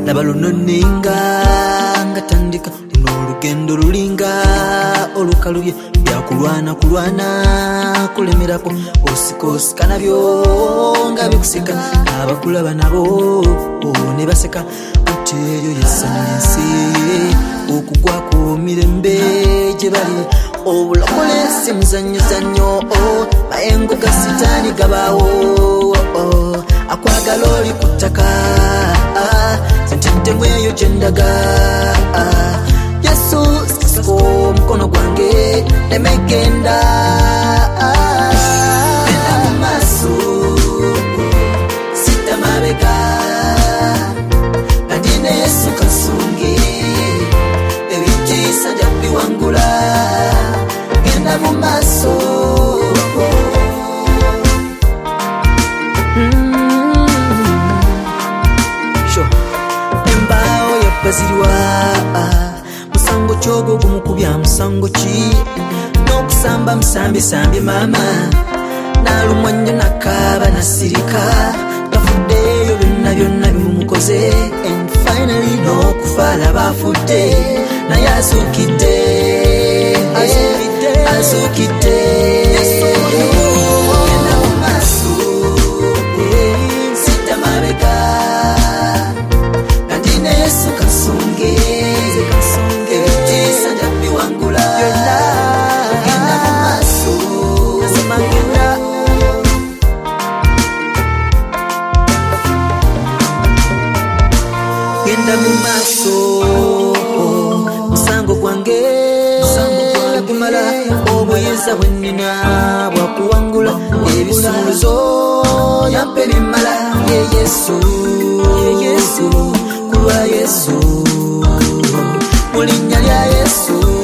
laba luno ninga ngatandika luno olugendo lulinga olukalubye byakulwana kulemerako osika nabyo nga bikuseka abakulaba nabo ne baseka ate eyo yesanensi okugwa ku mirembe gye bali obulokole si muzannyo mayengo ga sitaani gabaawo akwagala oli ku ttaka sentente mweyo gye ndaga Yesu siko omukono gwange nemegenda genda mu maaso sita mabega nadine Yesu kasungi ebitiisa nja biwangula genda mu maaso embaawo yapazirwa musango kyogo gumukubya musango ki n'okusamba musambye mama nalumwa nnyo nakaaba nasirika bafuddeyo byonna bimumukoze and finally n'okufaala bafudde naye azuukidde genda mu maaso sita mabega nadine Yesu kasunge ebitiisa nja biwangula genda mu maaso genda mu maaso musango gwange kumala obuyinza bwennina bwakuwangula ebisumuluzo yampe bimala ye Yesu kulwa Yesu mu linnya lya Yesu